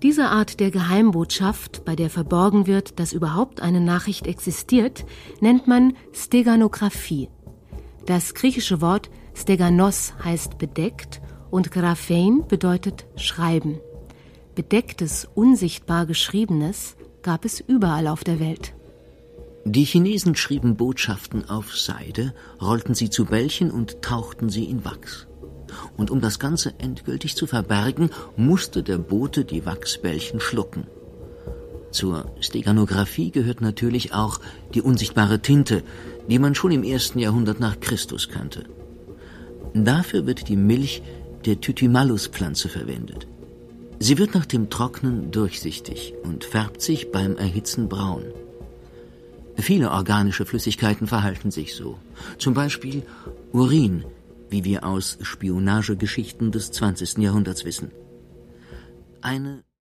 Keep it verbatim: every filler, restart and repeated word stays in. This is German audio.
Diese Art der Geheimbotschaft, bei der verborgen wird, dass überhaupt eine Nachricht existiert, nennt man Steganographie. Das griechische Wort Steganos heißt bedeckt und Graphein bedeutet schreiben. Bedecktes, unsichtbar Geschriebenes gab es überall auf der Welt. Die Chinesen schrieben Botschaften auf Seide, rollten sie zu Bällchen und tauchten sie in Wachs. Und um das Ganze endgültig zu verbergen, musste der Bote die Wachsbällchen schlucken. Zur Steganographie gehört natürlich auch die unsichtbare Tinte, die man schon im ersten Jahrhundert nach Christus kannte. Dafür wird die Milch der Tythymallus-Pflanze verwendet. Sie wird nach dem Trocknen durchsichtig und färbt sich beim Erhitzen braun. Viele organische Flüssigkeiten verhalten sich so. Zum Beispiel Urin, wie wir aus Spionagegeschichten des zwanzigsten Jahrhunderts wissen. Eine